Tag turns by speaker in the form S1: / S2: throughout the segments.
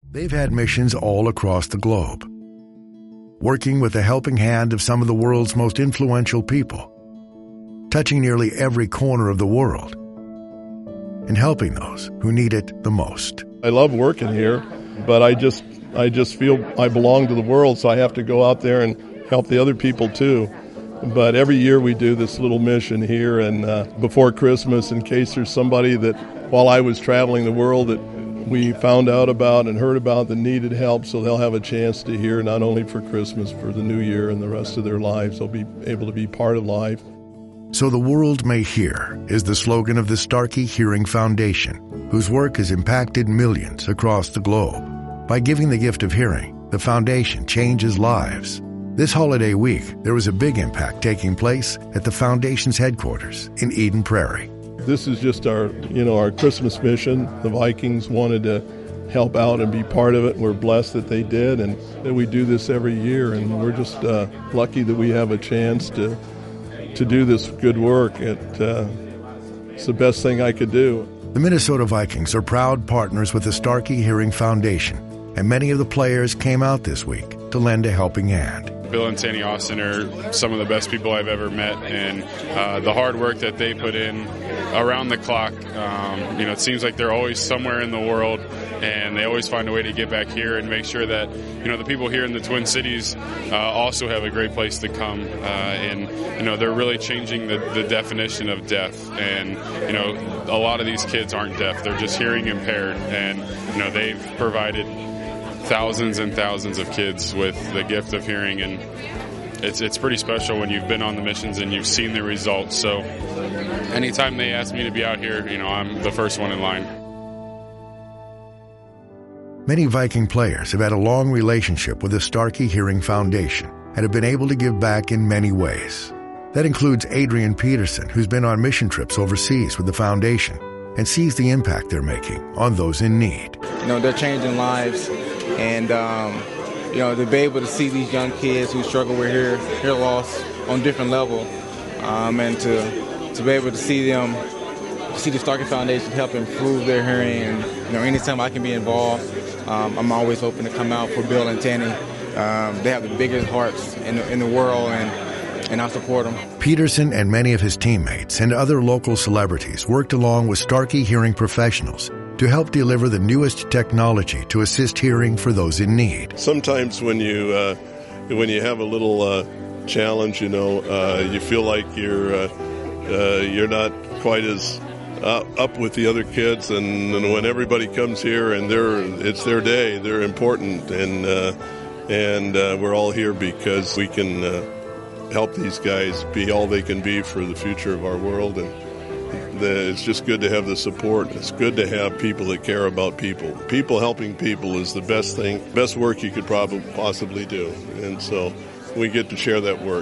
S1: They've had missions all across the globe, working with the helping hand of some of the world's most influential people, touching nearly every corner of the world, and helping those who need it the most.
S2: I love working here, but I just feel I belong to the world, so I have to go out there and help the other people too. But every year we do this little mission here, and before Christmas, in case there's somebody that, while I was traveling the world, that we found out about and heard about that needed help, so they'll have a chance to hear not only for Christmas, for the New Year and the rest of their lives. They'll be able to be part of life.
S1: So the world may hear is the slogan of the Starkey Hearing Foundation, whose work has impacted millions across the globe. By giving the gift of hearing, the foundation changes lives. This holiday week, there was a big impact taking place at the foundation's headquarters in Eden Prairie.
S2: This is just our Christmas mission. The Vikings wanted to help out and be part of it. We're blessed that they did, and that we do this every year, and we're just lucky that we have a chance to do this good work. It's the best thing I could do.
S1: The Minnesota Vikings are proud partners with the Starkey Hearing Foundation, and many of the players came out this week to lend a helping hand.
S3: Bill and Tanny Austin are some of the best people I've ever met, and the hard work that they put in around the clock. It seems like they're always somewhere in the world, and they always find a way to get back here and make sure that the people here in the Twin Cities also have a great place to come. They're really changing the definition of deaf. And a lot of these kids aren't deaf; they're just hearing impaired, and they've provided thousands and thousands of kids with the gift of hearing, and it's pretty special when you've been on the missions and you've seen the results. So anytime they ask me to be out here, I'm the first one in line.
S1: Many Viking players have had a long relationship with the Starkey Hearing Foundation and have been able to give back in many ways. That includes Adrian Peterson, who's been on mission trips overseas with the foundation and sees the impact they're making on those in need.
S4: They're changing lives, and to be able to see these young kids who struggle with hear loss on different level, and to be able to see them, see the Starkey Foundation help improve their hearing, and anytime I can be involved, I'm always open to come out for Bill and Tanny. They have the biggest hearts in the world, and I support them.
S1: Peterson and many of his teammates and other local celebrities worked along with Starkey hearing professionals to help deliver the newest technology to assist hearing for those in need.
S2: Sometimes when you have a little challenge, you feel like you're not quite as up with the other kids, and when everybody comes here and it's their day, they're important, and we're all here because we can help these guys be all they can be for the future of our world. And it's just good to have the support. It's good to have people that care about people. People helping people is the best thing, best work you could possibly do. And so we get to share that work.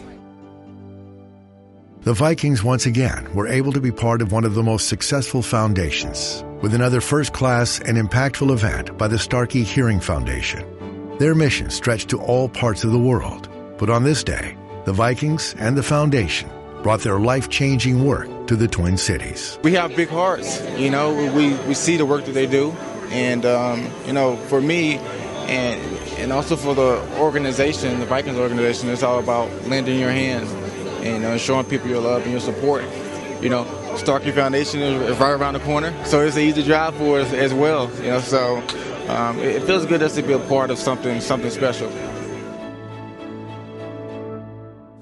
S1: The Vikings once again were able to be part of one of the most successful foundations with another first-class and impactful event by the Starkey Hearing Foundation. Their mission stretched to all parts of the world, but on this day, the Vikings and the foundation brought their life-changing work to the Twin Cities.
S4: We have big hearts, we see the work that they do, and for me and also for the organization, the Vikings organization, it's all about lending your hand and showing people your love and your support. Starkey Foundation is right around the corner, so it's an easy drive for us as well. So it feels good just to be a part of something special.